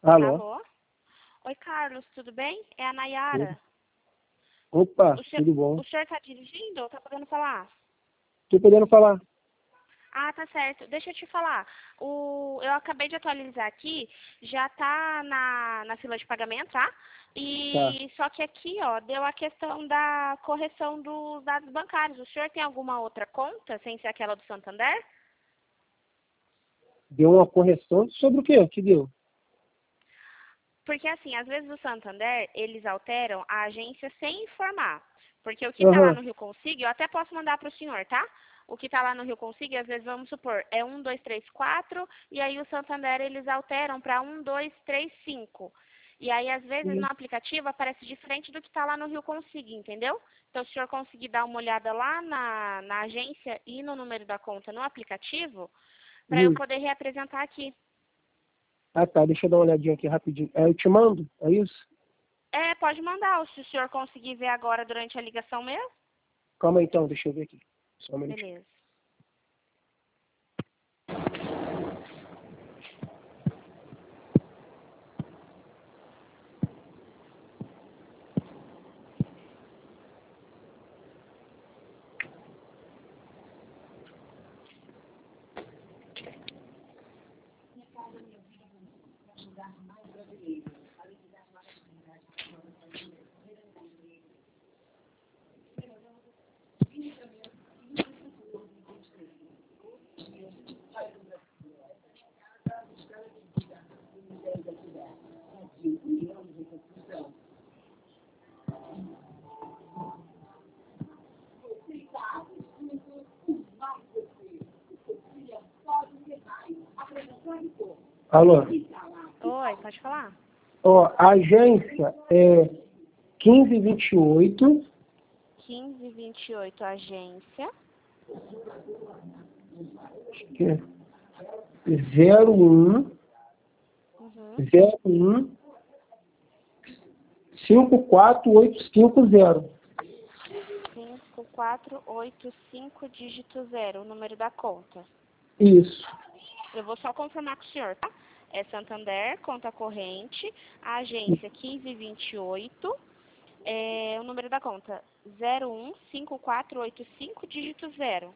Alô? Alô? Oi, Carlos, tudo bem? É a Tudo. Nayara. Opa, O senhor, tudo bom? o senhor está dirigindo ou está podendo falar? Tô podendo falar? Ah, tá certo. Deixa eu te falar. Eu acabei de atualizar aqui, já tá na fila de pagamento, tá? Tá. E só que aqui, ó, deu a questão da correção dos dados bancários. O senhor tem alguma outra conta, sem ser aquela do Santander? Deu uma correção sobre o quê? Que deu? Porque, assim, às vezes o Santander, eles alteram a agência sem informar. Porque o que está lá Aham. no Rio Consigo, eu até posso mandar para o senhor, tá? O que está lá no Rio Consigo, às vezes, vamos supor, é 1, 2, 3, 4, e aí o Santander, eles alteram para 1, 2, 3, 5. E aí, às vezes, no Sim. aplicativo, aparece diferente do que está lá no Rio Consigo, entendeu? Então, se o senhor conseguir dar uma olhada lá na agência e no número da conta no aplicativo, para eu Hum. poder reapresentar aqui. Ah, tá. Deixa eu dar uma olhadinha aqui rapidinho. Eu te mando? É isso? É, pode mandar, se o senhor conseguir ver agora durante a ligação mesmo. Calma aí, então. Deixa eu ver aqui. Só um minutinho. Beleza. Alô? Oi, pode falar? Ó, a agência é 1528 1528 agência. que é 01 Uhum. 01 54850. 5485 dígito 0, o número da conta. Isso. Eu vou só confirmar com o senhor, tá? É Santander, conta corrente, a agência 1528, o número da conta 015485 dígito 0.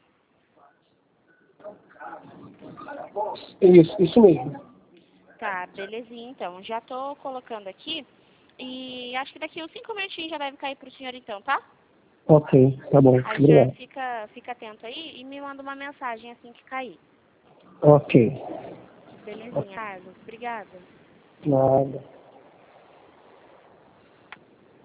Isso mesmo. Tá, belezinha então. Já tô colocando aqui e acho que daqui uns 5 minutinhos já deve cair pro senhor então, tá? Ok, tá bom. Aí o senhor Obrigado. fica atento aí e me manda uma mensagem assim que cair. Ok. Belezinha, Carlos. Obrigada. Nada.